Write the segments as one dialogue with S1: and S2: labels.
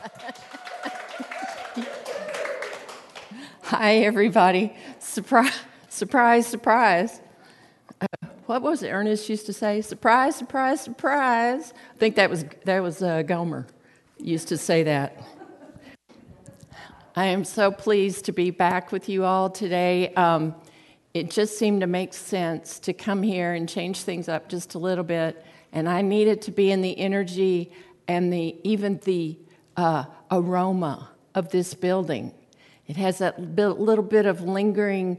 S1: Hi, everybody. Surprise, surprise, surprise. What was it Ernest used to say? Surprise, surprise, surprise. I think that was Gomer used to say that. I am so pleased to be back with you all today. It just seemed to make sense to come here and change things up just a little bit, and I needed to be in the energy and even the aroma of this building. It has that little bit of lingering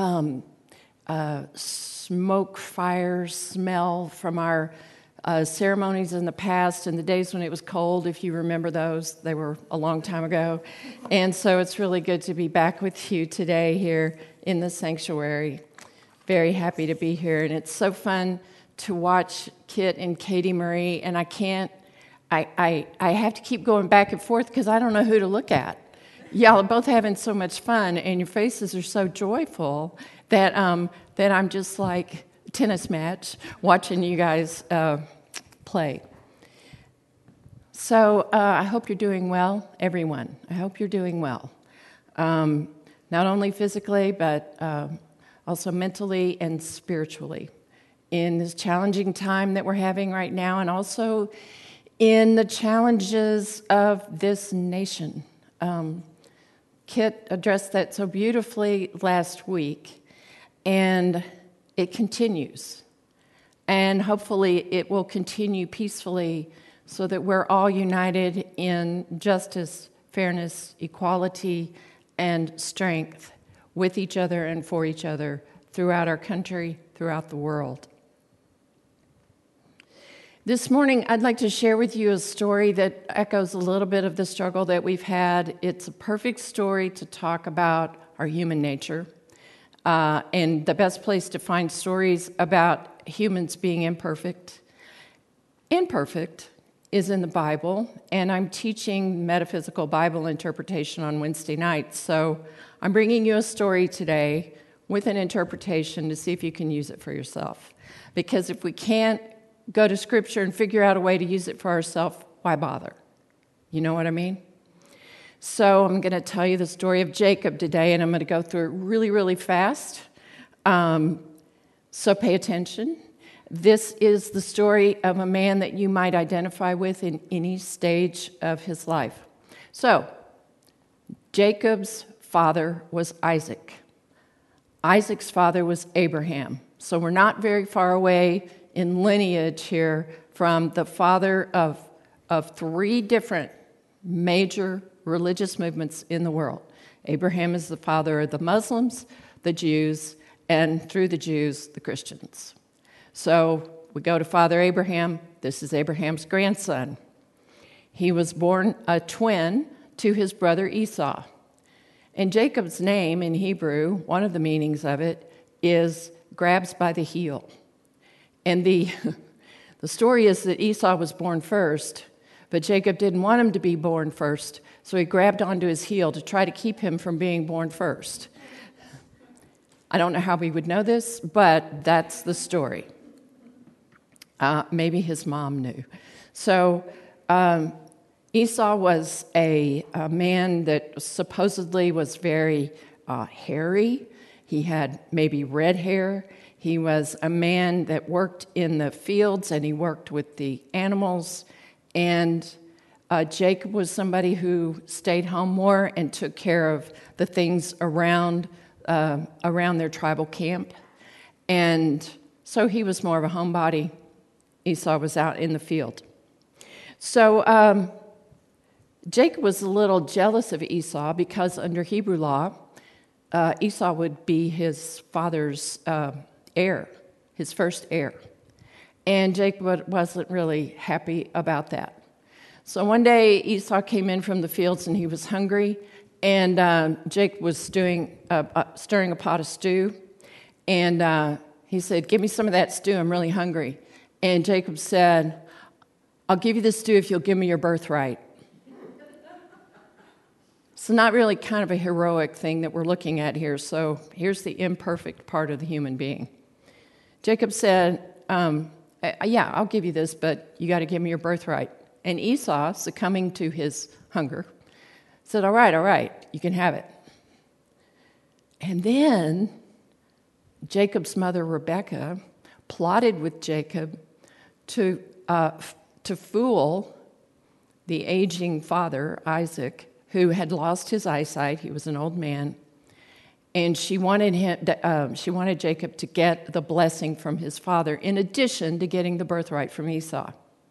S1: smoke, fire smell from our ceremonies in the past and the days when it was cold, if you remember those. They were a long time ago. And so it's really good to be back with you today here in the sanctuary. Very happy to be here. And it's so fun to watch Kit and Katie Marie. And I have to keep going back and forth because I don't know who to look at. Y'all are both having so much fun, and your faces are so joyful that I'm just like a tennis match watching you guys play. So I hope you're doing well, everyone. I hope you're doing well, not only physically but also mentally and spiritually in this challenging time that we're having right now, and also in the challenges of this nation. Kit addressed that so beautifully last week, and it continues. And hopefully it will continue peacefully so that we're all united in justice, fairness, equality, and strength with each other and for each other throughout our country, throughout the world. This morning, I'd like to share with you a story that echoes a little bit of the struggle that we've had. It's a perfect story to talk about our human nature. And the best place to find stories about humans being imperfect is in the Bible. And I'm teaching metaphysical Bible interpretation on Wednesday nights. So I'm bringing you a story today with an interpretation to see if you can use it for yourself. Because if we can't go to Scripture and figure out a way to use it for ourselves, why bother? You know what I mean? So I'm going to tell you the story of Jacob today, and I'm going to go through it really, really fast. So pay attention. This is the story of a man that you might identify with in any stage of his life. So Jacob's father was Isaac. Isaac's father was Abraham. So we're not very far away in lineage here from the father of three different major religious movements in the world. Abraham is the father of the Muslims, the Jews, and through the Jews, the Christians. So we go to Father Abraham. This is Abraham's grandson. He was born a twin to his brother Esau. And Jacob's name in Hebrew, one of the meanings of it, is grabs by the heel. And the story is that Esau was born first, but Jacob didn't want him to be born first, so he grabbed onto his heel to try to keep him from being born first. I don't know how we would know this, but that's the story. Maybe his mom knew. So Esau was a man that supposedly was very hairy. He had maybe red hair. He was a man that worked in the fields, and he worked with the animals. And Jacob was somebody who stayed home more and took care of the things around their tribal camp. And so he was more of a homebody. Esau was out in the field. So Jacob was a little jealous of Esau because under Hebrew law, Esau would be his father's heir, his first heir. And Jacob wasn't really happy about that. So one day Esau came in from the fields and he was hungry, and Jacob was stirring a pot of stew, and he said, "Give me some of that stew, I'm really hungry." And Jacob said, "I'll give you the stew if you'll give me your birthright." It's not really kind of a heroic thing that we're looking at here, so here's the imperfect part of the human being. Jacob said, "Yeah, I'll give you this, but you got to give me your birthright." And Esau, succumbing to his hunger, said, all right, you can have it. And then Jacob's mother, Rebekah, plotted with Jacob to fool the aging father, Isaac, who had lost his eyesight. He was an old man. And she wanted Jacob to get the blessing from his father, in addition to getting the birthright from Esau.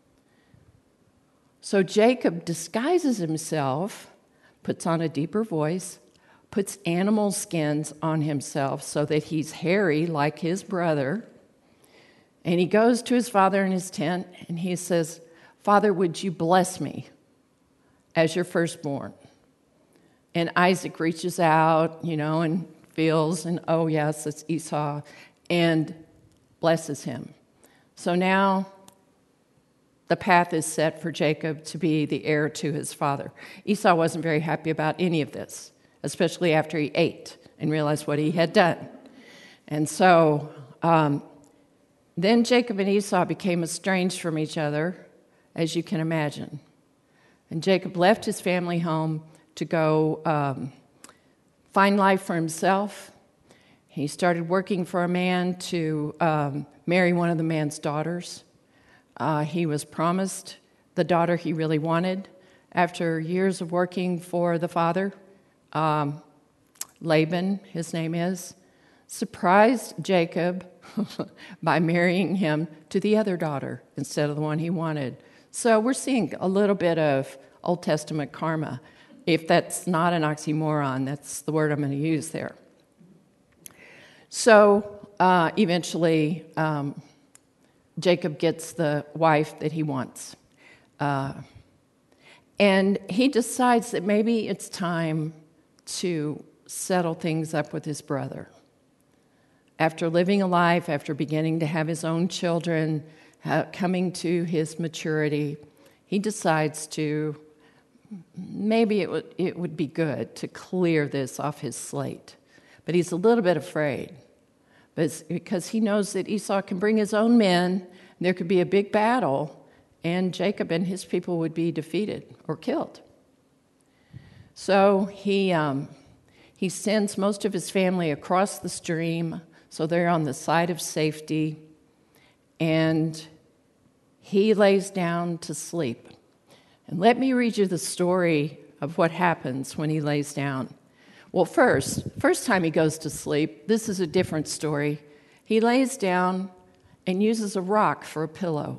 S1: So Jacob disguises himself, puts on a deeper voice, puts animal skins on himself so that he's hairy like his brother. And he goes to his father in his tent and he says, Father, would you bless me as your firstborn? And Isaac reaches out, and feels, and oh yes, it's Esau, and blesses him. So now the path is set for Jacob to be the heir to his father. Esau wasn't very happy about any of this, especially after he ate and realized what he had done. And so then Jacob and Esau became estranged from each other, as you can imagine. And Jacob left his family home to go find life for himself. He started working for a man to marry one of the man's daughters. He was promised the daughter he really wanted. After years of working for the father, Laban, his name is, surprised Jacob by marrying him to the other daughter instead of the one he wanted. So we're seeing a little bit of Old Testament karma. If that's not an oxymoron, that's the word I'm going to use there. So eventually, Jacob gets the wife that he wants. And he decides that maybe it's time to settle things up with his brother. After living a life, after beginning to have his own children, coming to his maturity, he decides to maybe it would be good to clear this off his slate. But he's a little bit afraid, because he knows that Esau can bring his own men, and there could be a big battle, and Jacob and his people would be defeated or killed. So he sends most of his family across the stream, so they're on the side of safety, and he lays down to sleep. And let me read you the story of what happens when he lays down. Well, first time he goes to sleep, this is a different story. He lays down and uses a rock for a pillow.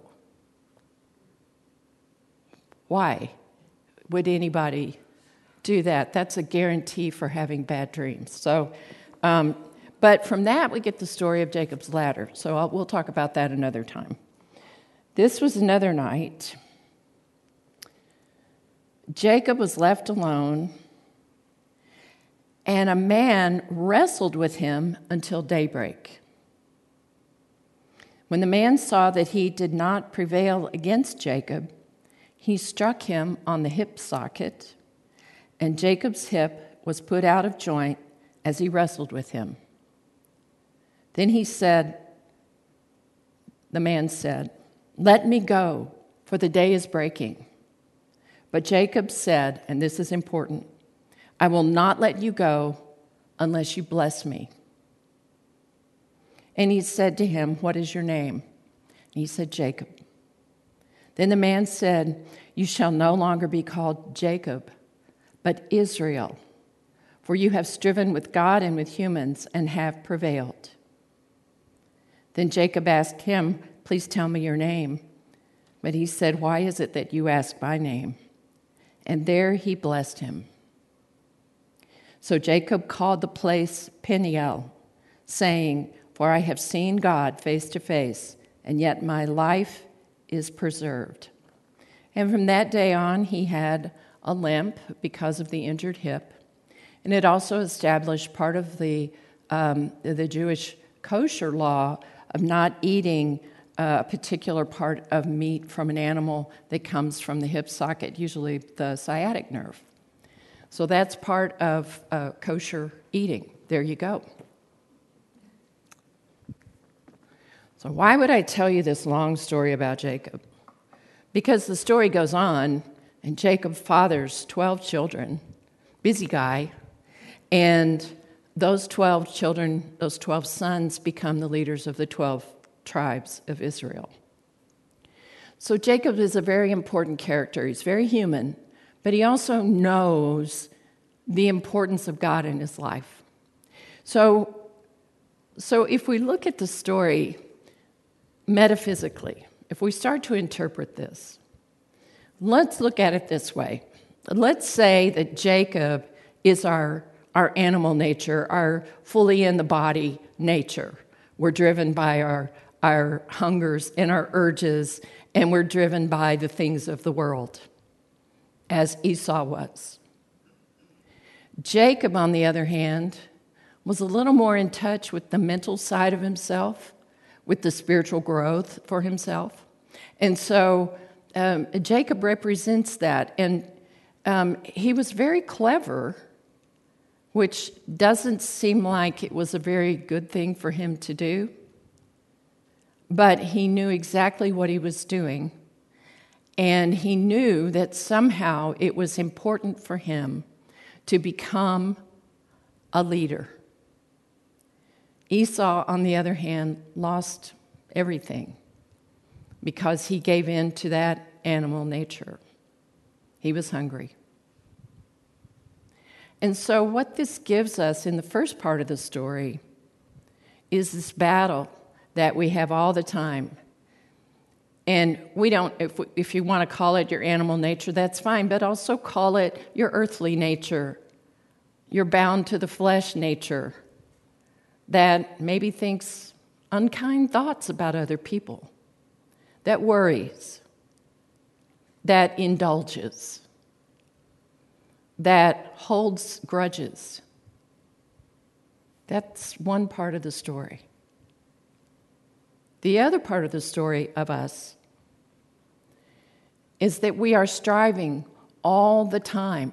S1: Why would anybody do that? That's a guarantee for having bad dreams. So, but from that we get the story of Jacob's ladder. So we'll talk about that another time. This was another night. Jacob was left alone, and a man wrestled with him until daybreak. When the man saw that he did not prevail against Jacob, he struck him on the hip socket, and Jacob's hip was put out of joint as he wrestled with him. Then the man said, "Let me go, for the day is breaking." But Jacob said, and this is important, "I will not let you go unless you bless me." And he said to him, "What is your name?" And he said, "Jacob." Then the man said, "You shall no longer be called Jacob, but Israel, for you have striven with God and with humans and have prevailed." Then Jacob asked him, "Please tell me your name." But he said, "Why is it that you ask my name?" And there he blessed him. So Jacob called the place Peniel, saying, "For I have seen God face to face, and yet my life is preserved." And from that day on, he had a limp because of the injured hip. And it also established part of the Jewish kosher law of not eating a particular part of meat from an animal that comes from the hip socket, usually the sciatic nerve. So that's part of kosher eating. There you go. So why would I tell you this long story about Jacob? Because the story goes on, and Jacob fathers 12 children, busy guy, and those 12 children, those 12 sons, become the leaders of the 12 tribes of Israel. So Jacob is a very important character. He's very human, but he also knows the importance of God in his life. So if we look at the story metaphysically, if we start to interpret this, let's look at it this way. Let's say that Jacob is our animal nature, our fully in the body nature. We're driven by our hungers and our urges, and we're driven by the things of the world, as Esau was. Jacob, on the other hand, was a little more in touch with the mental side of himself, with the spiritual growth for himself. And so Jacob represents that. And he was very clever, which doesn't seem like it was a very good thing for him to do. But he knew exactly what he was doing. And he knew that somehow it was important for him to become a leader. Esau, on the other hand, lost everything because he gave in to that animal nature. He was hungry. And so what this gives us in the first part of the story is this battle that we have all the time. And we don't, if you want to call it your animal nature, that's fine, but also call it your earthly nature, your bound to the flesh nature, that maybe thinks unkind thoughts about other people, that worries, that indulges, that holds grudges. That's one part of the story. The other part of the story of us is that we are striving all the time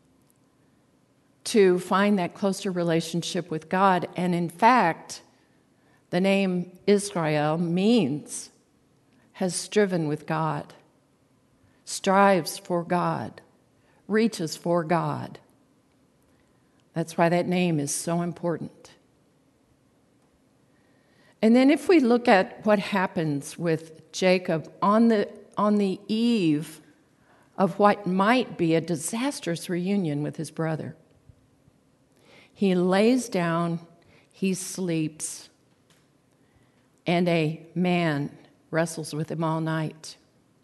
S1: to find that closer relationship with God. And in fact, the name Israel means has striven with God, strives for God, reaches for God. That's why that name is so important. And then if we look at what happens with Jacob on the eve of what might be a disastrous reunion with his brother, he lays down, he sleeps, and a man wrestles with him all night.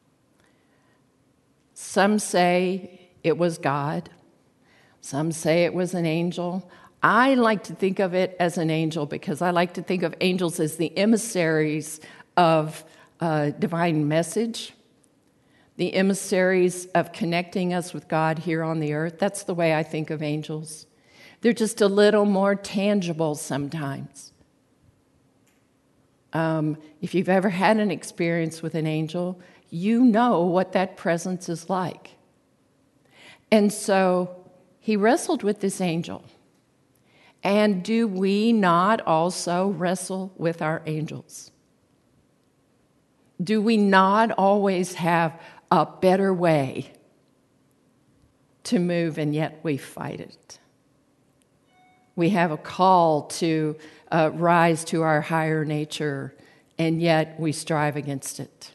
S1: Some say it was God. Some say it was an angel. I like to think of it as an angel because I like to think of angels as the emissaries of divine message, the emissaries of connecting us with God here on the earth. That's the way I think of angels. They're just a little more tangible sometimes. If you've ever had an experience with an angel, you know what that presence is like. And so he wrestled with this angel. And do we not also wrestle with our angels? Do we not always have a better way to move, and yet we fight it? We have a call to rise to our higher nature, and yet we strive against it.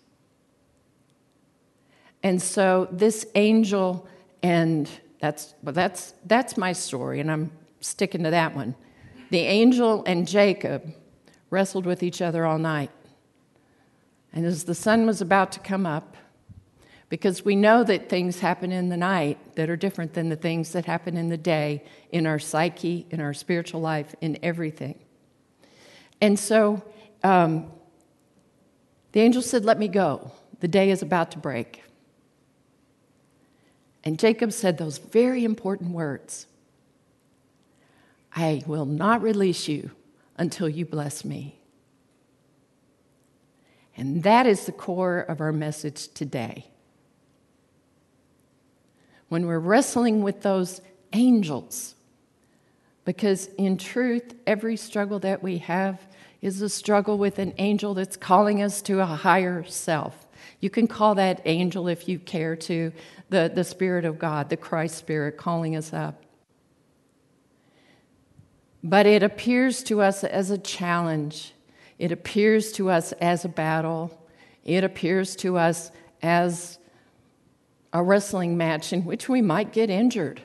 S1: And so this angel, and that's my story, and I'm sticking to that one. The angel and Jacob wrestled with each other all night. And as the sun was about to come up, because we know that things happen in the night that are different than the things that happen in the day, in our psyche, in our spiritual life, in everything. And so the angel said, "Let me go. The day is about to break." And Jacob said those very important words, "I will not release you until you bless me." And that is the core of our message today. When we're wrestling with those angels, because in truth, every struggle that we have is a struggle with an angel that's calling us to a higher self. You can call that angel if you care to, the Spirit of God, the Christ Spirit calling us up. But it appears to us as a challenge. It appears to us as a battle. It appears to us as a wrestling match in which we might get injured.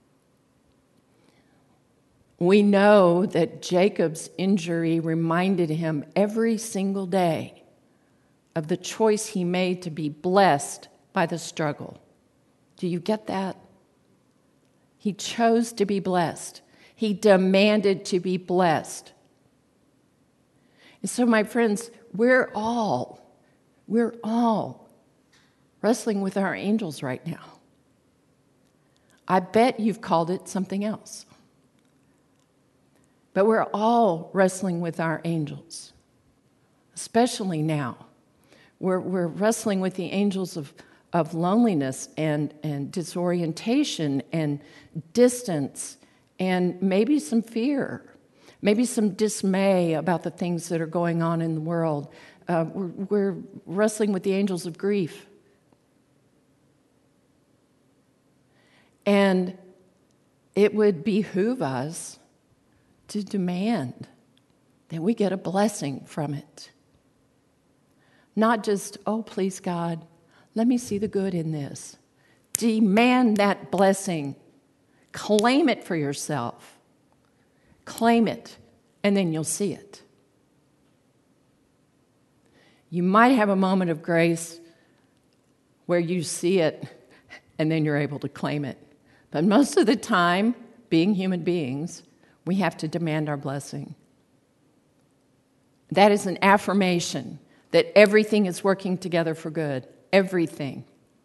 S1: We know that Jacob's injury reminded him every single day of the choice he made to be blessed by the struggle. Do you get that? He chose to be blessed. He demanded to be blessed. And so, my friends, we're all wrestling with our angels right now. I bet you've called it something else. But we're all wrestling with our angels, especially now. We're wrestling with the angels of loneliness and disorientation and distance and maybe some fear, maybe some dismay about the things that are going on in the world. We're wrestling with the angels of grief. And it would behoove us to demand that we get a blessing from it. Not just, oh, please, God, let me see the good in this. Demand that blessing. Claim it for yourself. Claim it, and then you'll see it. You might have a moment of grace where you see it, and then you're able to claim it. But most of the time, being human beings, we have to demand our blessing. That is an affirmation that everything is working together for good. Everything.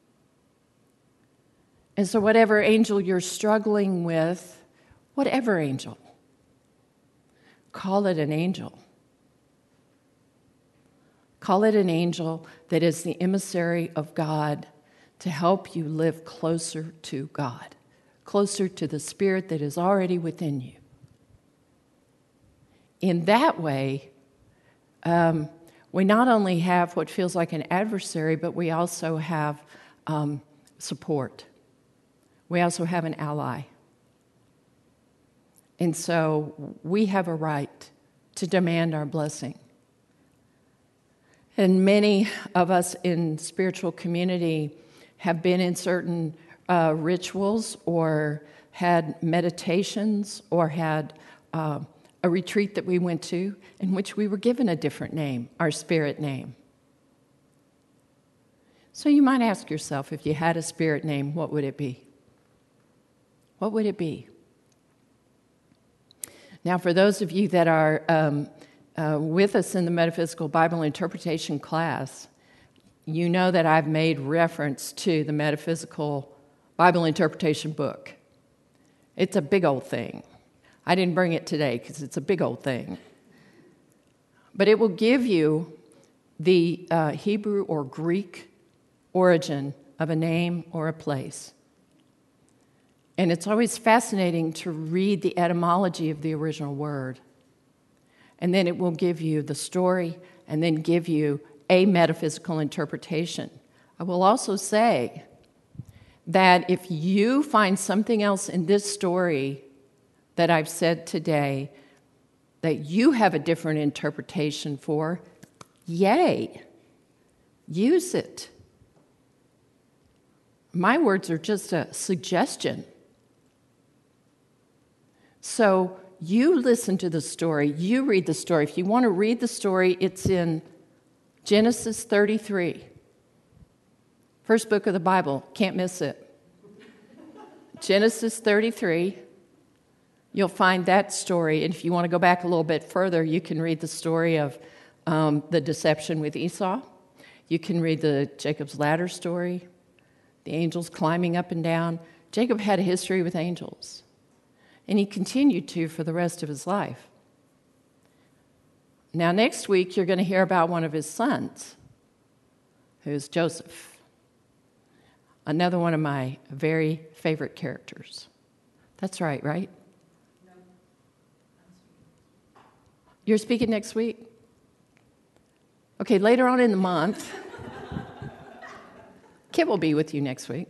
S1: And so whatever angel you're struggling with, whatever angel, call it an angel. Call it an angel that is the emissary of God to help you live closer to God, closer to the Spirit that is already within you. In that way, we not only have what feels like an adversary, but we also have support. We also have an ally. And so we have a right to demand our blessing. And many of us in spiritual community have been in certain rituals or had meditations or had a retreat that we went to in which we were given a different name, our spirit name. So you might ask yourself, if you had a spirit name, what would it be? What would it be? Now, for those of you that are with us in the Metaphysical Bible Interpretation class, you know that I've made reference to the Metaphysical Bible Interpretation book. It's a big old thing. I didn't bring it today because it's a big old thing. But it will give you the Hebrew or Greek origin of a name or a place. And it's always fascinating to read the etymology of the original word. And then it will give you the story and then give you a metaphysical interpretation. I will also say that if you find something else in this story that I've said today that you have a different interpretation for, yay, use it. My words are just a suggestion. So you listen to the story, you read the story. If you want to read the story, it's in Genesis 33. First book of the Bible, can't miss it. Genesis 33. You'll find that story. And if you want to go back a little bit further, you can read the story of the deception with Esau. You can read the Jacob's ladder story, the angels climbing up and down. Jacob had a history with angels, and he continued to for the rest of his life. Now, next week, you're going to hear about one of his sons, who's Joseph, another one of my very favorite characters. That's right? You're speaking next week? Okay, later on in the month, Kit will be with you next week.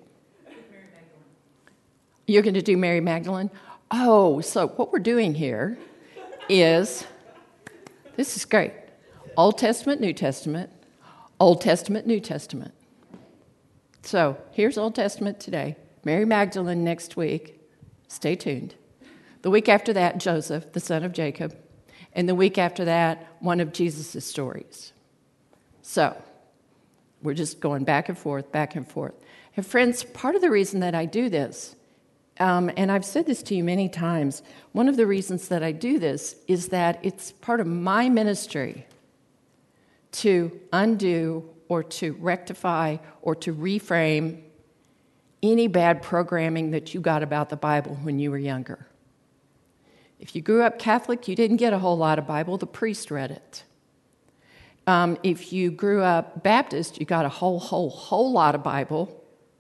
S1: You're going to do Mary Magdalene? Oh, so what we're doing here is, this is great. Old Testament, New Testament, Old Testament, New Testament. So here's Old Testament today. Mary Magdalene next week. Stay tuned. The week after that, Joseph, the son of Jacob. And the week after that, one of Jesus' stories. So we're just going back and forth, back and forth. And friends, part of the reason that I do this, and I've said this to you many times, one of the reasons that I do this is that it's part of my ministry to undo or to rectify or to reframe any bad programming that you got about the Bible when you were younger. If you grew up Catholic, you didn't get a whole lot of Bible. The priest read it. If you grew up Baptist, you got a whole lot of Bible,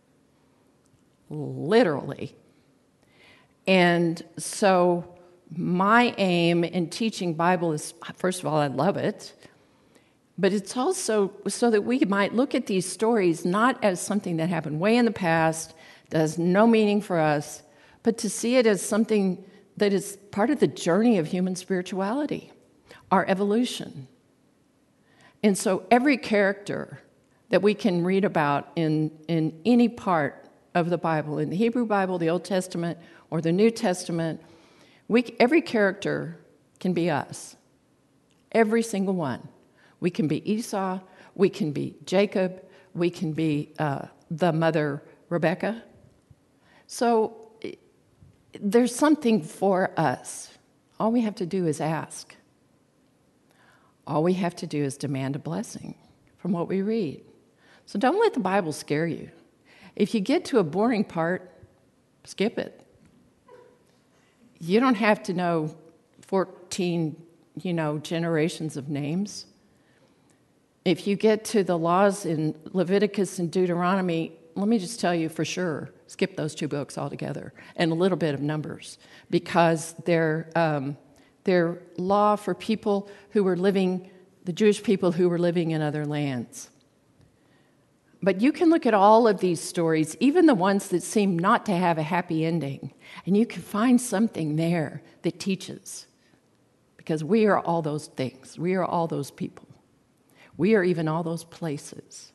S1: literally. And so my aim in teaching Bible is, first of all, I love it, but it's also so that we might look at these stories not as something that happened way in the past, that has no meaning for us, but to see it as something that is part of the journey of human spirituality, our evolution. And so every character that we can read about in any part of the Bible, in the Hebrew Bible, the Old Testament, or the New Testament, every character can be us. Every single one. We can be Esau, we can be Jacob, we can be the mother Rebecca. So there's something for us. All we have to do is ask. All we have to do is demand a blessing from what we read. So don't let the Bible scare you. If you get to a boring part, skip it. You don't have to know 14, generations of names. If you get to the laws in Leviticus and Deuteronomy, let me just tell you for sure, skip those two books altogether, and a little bit of Numbers, because they're law for people who were living, the Jewish people who were living in other lands. But you can look at all of these stories, even the ones that seem not to have a happy ending, and you can find something there that teaches. Because we are all those things. We are all those people. We are even all those places.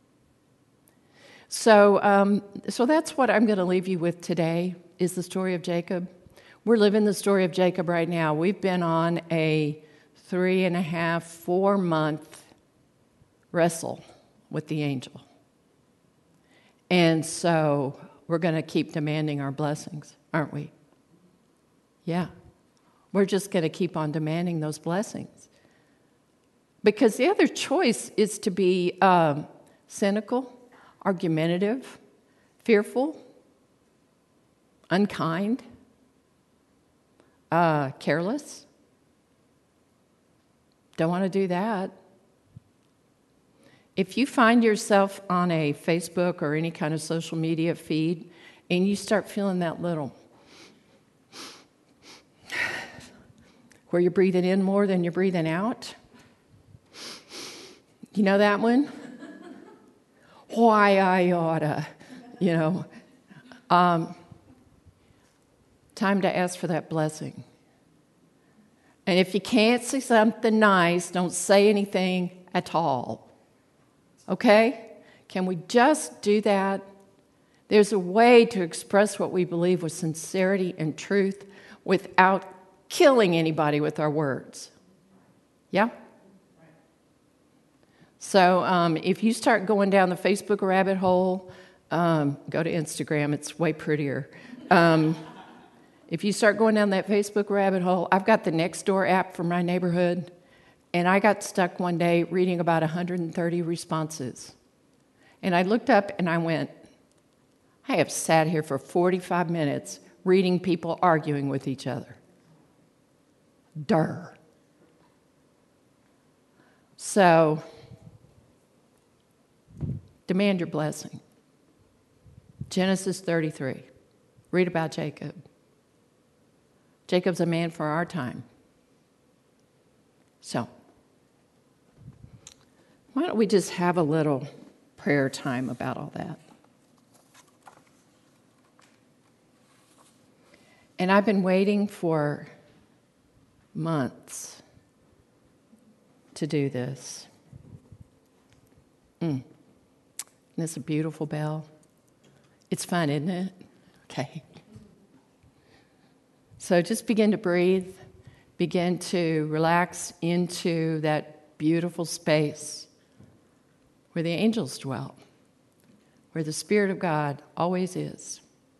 S1: So that's what I'm going to leave you with today, is the story of Jacob. We're living the story of Jacob right now. We've been on a 3.5, 4-month wrestle with the angel. And so we're going to keep demanding our blessings, aren't we? Yeah. We're just going to keep on demanding those blessings. Because the other choice is to be cynical, argumentative, fearful, unkind, careless. Don't want to do that. If you find yourself on a Facebook or any kind of social media feed and you start feeling that little, where you're breathing in more than you're breathing out, you know that one? Why I oughta, time to ask for that blessing. And if you can't say something nice, don't say anything at all. Okay? Can we just do that? There's a way to express what we believe with sincerity and truth without killing anybody with our words. Yeah? So if you start going down the Facebook rabbit hole, go to Instagram. It's way prettier. If you start going down that Facebook rabbit hole, I've got the Nextdoor app for my neighborhood, and I got stuck one day reading about 130 responses. And I looked up and I went, I have sat here for 45 minutes reading people arguing with each other. Durr. So, demand your blessing. Genesis 33. Read about Jacob. Jacob's a man for our time. So, why don't we just have a little prayer time about all that. And I've been waiting for months to do this. Isn't this a beautiful bell? It's fun, isn't it? Okay. So just begin to breathe. Begin to relax into that beautiful space where the angels dwell, where the Spirit of God always is.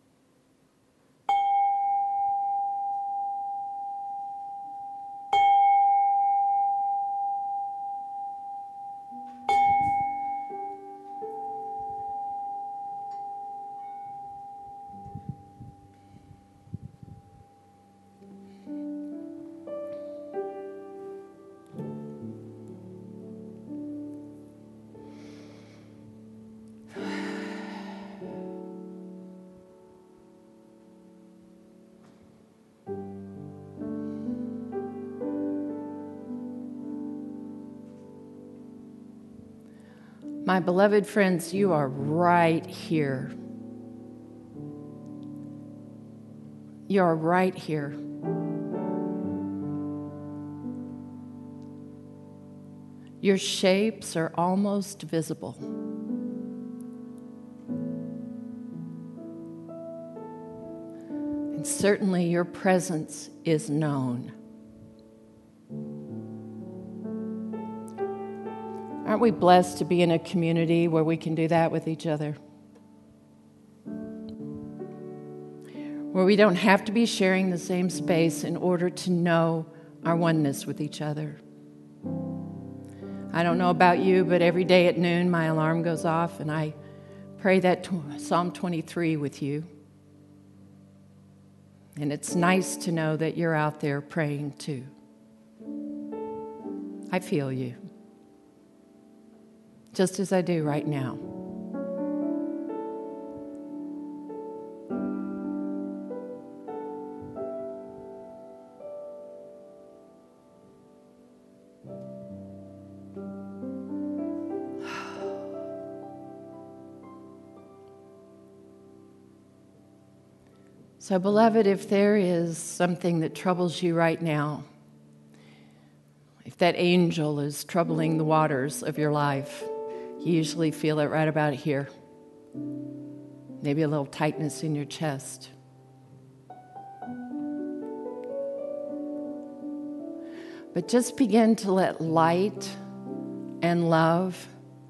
S1: My beloved friends, you are right here. You are right here. Your shapes are almost visible. And certainly your presence is known. Aren't we blessed to be in a community where we can do that with each other? Where we don't have to be sharing the same space in order to know our oneness with each other. I don't know about you, but every day at noon my alarm goes off and I pray that Psalm 23 with you. And it's nice to know that you're out there praying too. I feel you. Just as I do right now. So, beloved, if there is something that troubles you right now, if that angel is troubling the waters of your life, you usually feel it right about here. Maybe a little tightness in your chest. But just begin to let light and love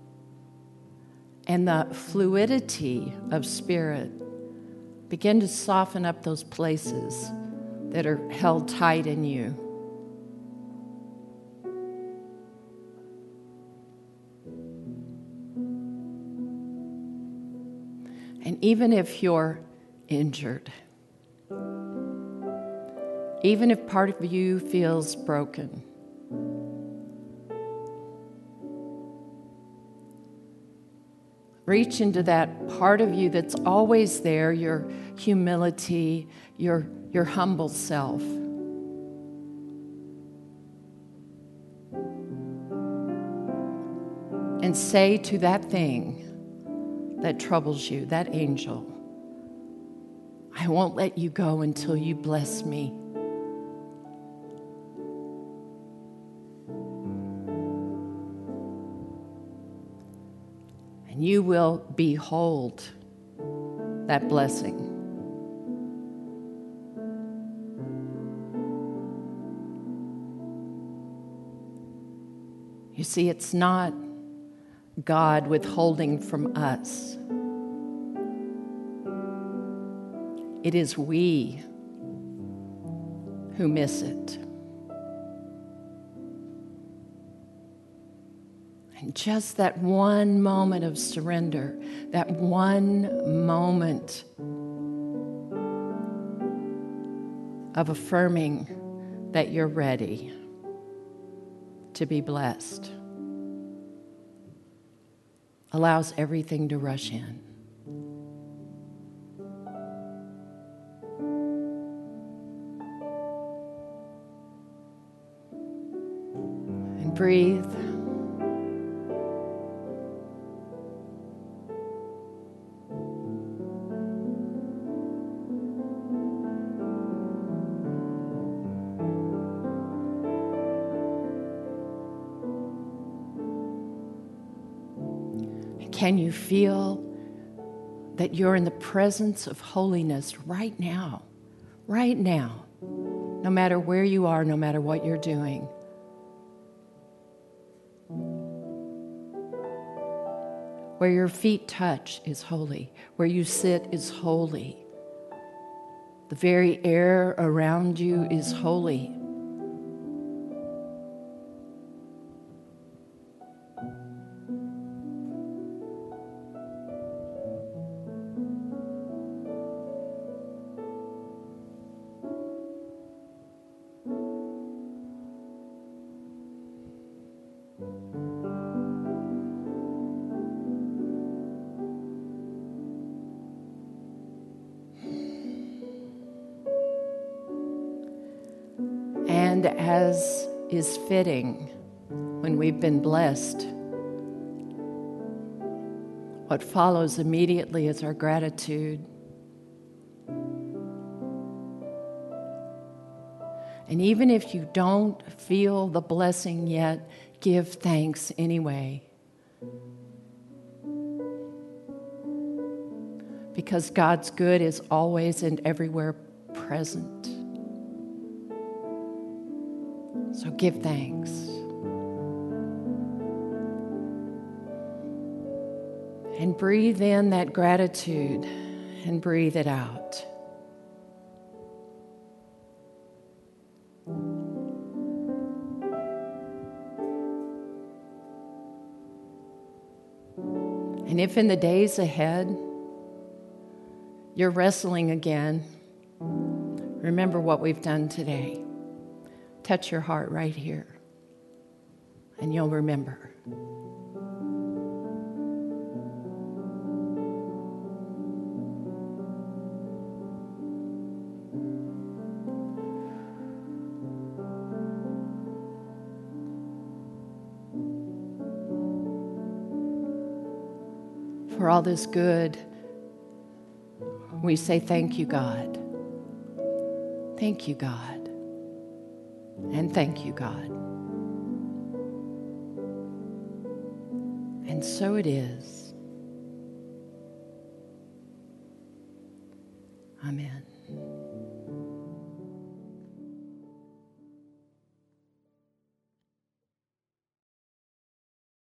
S1: and the fluidity of spirit begin to soften up those places that are held tight in you. And even if you're injured, even if part of you feels broken, reach into that part of you that's always there, your humility, your humble self. And say to that thing that troubles you, that angel, I won't let you go until you bless me. And you will behold that blessing. You see, it's not God withholding from us. It is we who miss it. And just that one moment of surrender, that one moment of affirming that you're ready to be blessed, allows everything to rush in. And breathe. Can you feel that you're in the presence of holiness right now? Right now. No matter where you are, no matter what you're doing. Where your feet touch is holy. Where you sit is holy. The very air around you is holy. And as is fitting, when we've been blessed, what follows immediately is our gratitude. And even if you don't feel the blessing yet, give thanks anyway. Because God's good is always and everywhere present. So give thanks. And breathe in that gratitude and breathe it out. And if in the days ahead you're wrestling again, remember what we've done today. Touch your heart right here, and you'll remember. For all this good, we say thank you, God. Thank you, God. And thank you, God. And so it is. Amen.